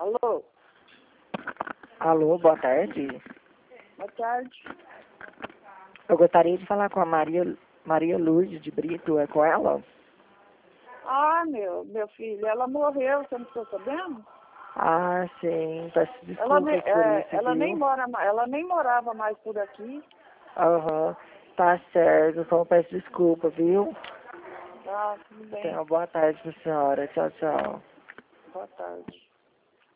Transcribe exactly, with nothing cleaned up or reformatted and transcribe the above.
Alô? Alô, boa tarde. Boa tarde. Eu gostaria de falar com a Maria, Maria Lourdes de Brito, é com ela? Ah, meu, meu filho, ela morreu, você não ficou sabendo? Ah, sim, peço Ela, ne- desculpas por é, isso, ela, nem viu? mora, ma- ela nem morava mais por aqui. Aham, tá certo, então peço desculpa, viu? Tá, tudo bem. Tenha uma boa tarde pra senhora, tchau, tchau. Boa tarde.